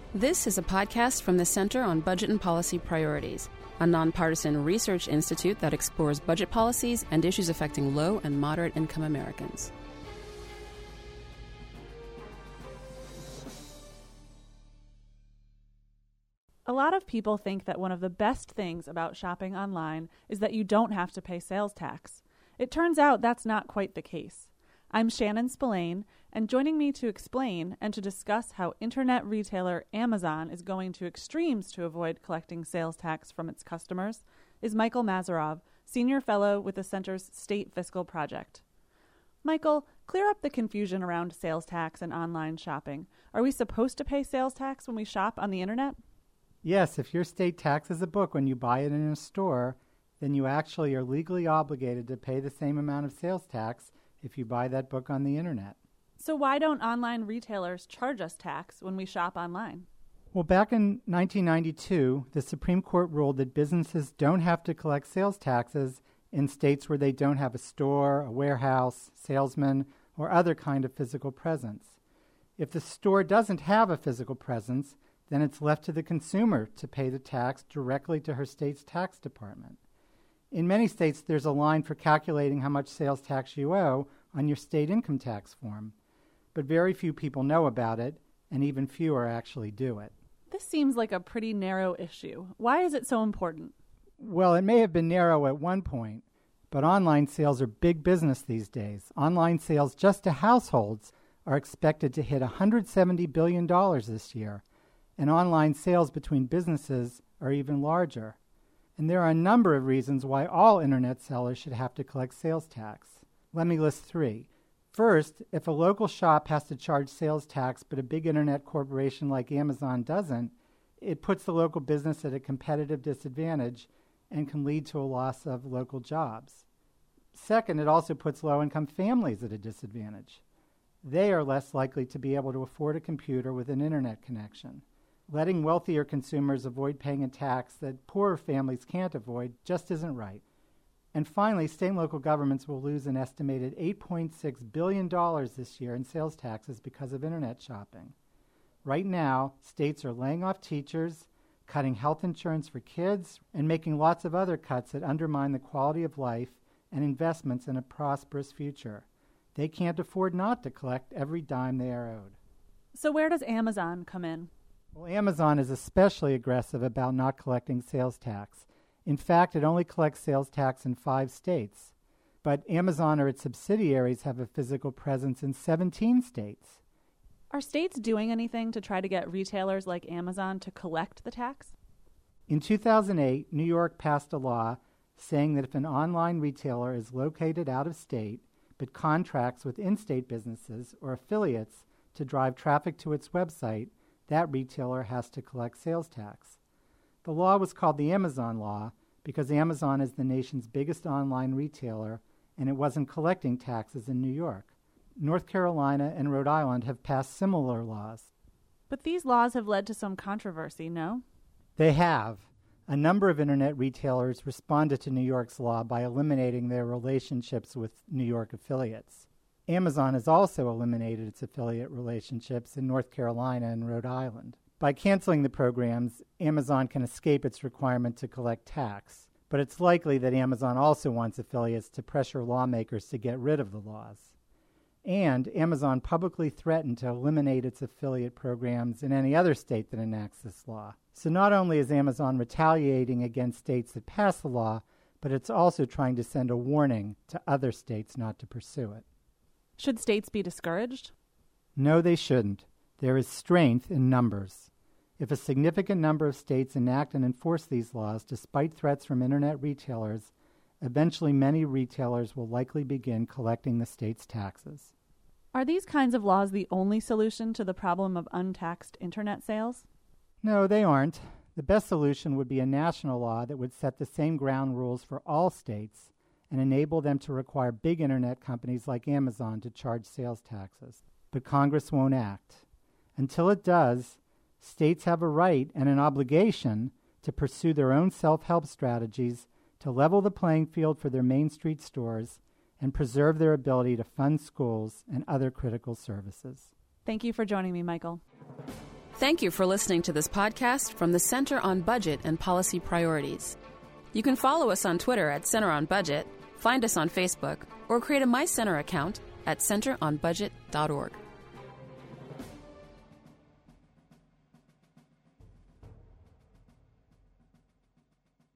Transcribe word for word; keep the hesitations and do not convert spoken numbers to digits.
This is a podcast from the Center on Budget and Policy Priorities, a nonpartisan research institute that explores budget policies and issues affecting low and moderate income Americans. A lot of people think that one of the best things about shopping online is that you don't have to pay sales tax. It turns out that's not quite the case. I'm Shannon Spillane, and joining me to explain and to discuss how internet retailer Amazon is going to extremes to avoid collecting sales tax from its customers is Michael Mazurov, Senior Fellow with the Center's State Fiscal Project. Michael, clear up the confusion around sales tax and online shopping. Are we supposed to pay sales tax when we shop on the internet? Yes, if your state taxes a book when you buy it in a store, then you actually are legally obligated to pay the same amount of sales tax if you buy that book on the internet. So why don't online retailers charge us tax when we shop online? Well, back in nineteen ninety-two, the Supreme Court ruled that businesses don't have to collect sales taxes in states where they don't have a store, a warehouse, salesman, or other kind of physical presence. If the store doesn't have a physical presence, then it's left to the consumer to pay the tax directly to her state's tax department. In many states, there's a line for calculating how much sales tax you owe on your state income tax form, but very few people know about it, and even fewer actually do it. This seems like a pretty narrow issue. Why is it so important? Well, it may have been narrow at one point, but online sales are big business these days. Online sales just to households are expected to hit one hundred seventy billion dollars this year, and online sales between businesses are even larger. And there are a number of reasons why all internet sellers should have to collect sales tax. Let me list three. First, if a local shop has to charge sales tax but a big internet corporation like Amazon doesn't, it puts the local business at a competitive disadvantage and can lead to a loss of local jobs. Second, it also puts low-income families at a disadvantage. They are less likely to be able to afford a computer with an internet connection. Letting wealthier consumers avoid paying a tax that poorer families can't avoid just isn't right. And finally, state and local governments will lose an estimated eight point six billion dollars this year in sales taxes because of internet shopping. Right now, states are laying off teachers, cutting health insurance for kids, and making lots of other cuts that undermine the quality of life and investments in a prosperous future. They can't afford not to collect every dime they are owed. So where does Amazon come in? Well, Amazon is especially aggressive about not collecting sales tax. In fact, it only collects sales tax in five states. But Amazon or its subsidiaries have a physical presence in seventeen states. Are states doing anything to try to get retailers like Amazon to collect the tax? In two thousand eight, New York passed a law saying that if an online retailer is located out of state but contracts with in-state businesses or affiliates to drive traffic to its website, that retailer has to collect sales tax. The law was called the Amazon Law because Amazon is the nation's biggest online retailer and it wasn't collecting taxes in New York. North Carolina and Rhode Island have passed similar laws. But these laws have led to some controversy, no? They have. A number of internet retailers responded to New York's law by eliminating their relationships with New York affiliates. Amazon has also eliminated its affiliate relationships in North Carolina and Rhode Island. By canceling the programs, Amazon can escape its requirement to collect tax, but it's likely that Amazon also wants affiliates to pressure lawmakers to get rid of the laws. And Amazon publicly threatened to eliminate its affiliate programs in any other state that enacts this law. So not only is Amazon retaliating against states that pass the law, but it's also trying to send a warning to other states not to pursue it. Should states be discouraged? No, they shouldn't. There is strength in numbers. If a significant number of states enact and enforce these laws, despite threats from internet retailers, eventually many retailers will likely begin collecting the state's taxes. Are these kinds of laws the only solution to the problem of untaxed internet sales? No, they aren't. The best solution would be a national law that would set the same ground rules for all states and enable them to require big internet companies like Amazon to charge sales taxes. But Congress won't act. Until it does, states have a right and an obligation to pursue their own self-help strategies to level the playing field for their Main Street stores and preserve their ability to fund schools and other critical services. Thank you for joining me, Michael. Thank you for listening to this podcast from the Center on Budget and Policy Priorities. You can follow us on Twitter at Center on Budget, find us on Facebook, or create a My Center account at center on budget dot org.